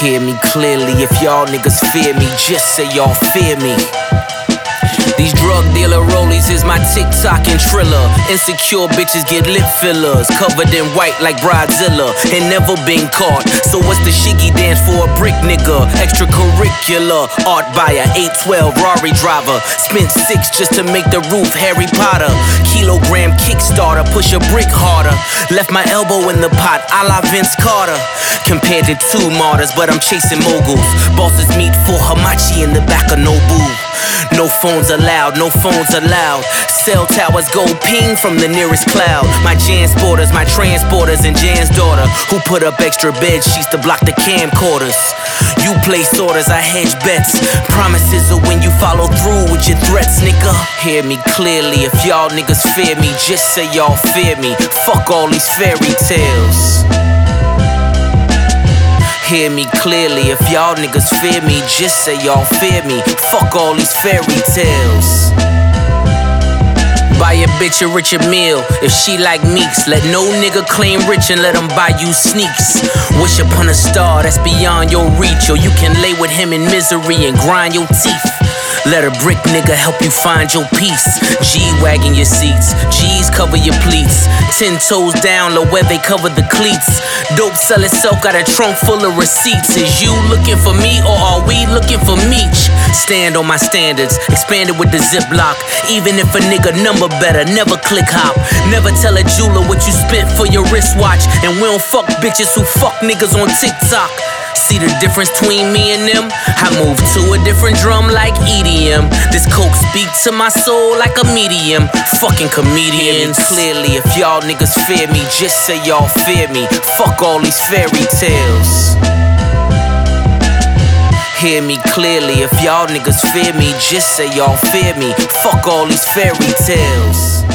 Hear me clearly, if y'all niggas fear me, just say y'all fear me. These drug dealer rollies is my TikTok and Triller. Insecure bitches get lip fillers, covered in white like Bridezilla, and never been caught. So what's the shiggy dance for a brick nigga? Extracurricular, art buyer, 812 Rari driver. Spent 6 just to make the roof Harry Potter. Kilogram Kickstarter, push a brick harder. Left my elbow in the pot, a la Vince Carter. Compared to 2 martyrs, but I'm chasing moguls. Bosses meet for Hamachi in the back of Nobu. No phones allowed, no phones allowed. Cell towers go ping from the nearest cloud. My Jansporters, my transporters, and Jan's daughter, who put up extra bed sheets to block the camcorders. You place orders, I hedge bets. Promises are when you follow through with your threats, nigga. Hear me clearly, if y'all niggas fear me, just say y'all fear me. Fuck all these fairy tales. Hear me clearly, if y'all niggas fear me, just say y'all fear me. Fuck all these fairy tales. Buy a bitch a richer meal, if she like Meeks. Let no nigga claim rich and let him buy you sneaks. Wish upon a star that's beyond your reach, or you can lay with him in misery and grind your teeth. Let a brick nigga help you find your peace. G-wagging your seats, G's cover your pleats. 10 toes down, low where they cover the cleats. Dope sell itself, got a trunk full of receipts. Is you looking for me or are we looking for Meech? Stand on my standards, expanded with the Ziploc. Even if a nigga number better, never click hop. Never tell a jeweler what you spent for your wristwatch. And we don't fuck bitches who fuck niggas on TikTok. See the difference between me and them? I move to a different drum like EDM. This coke speak to my soul like a medium. Fucking comedians. Clearly, if y'all niggas fear me, just say y'all fear me. Fuck all these fairy tales. Hear me clearly, if y'all niggas fear me, just say y'all fear me. Fuck all these fairy tales.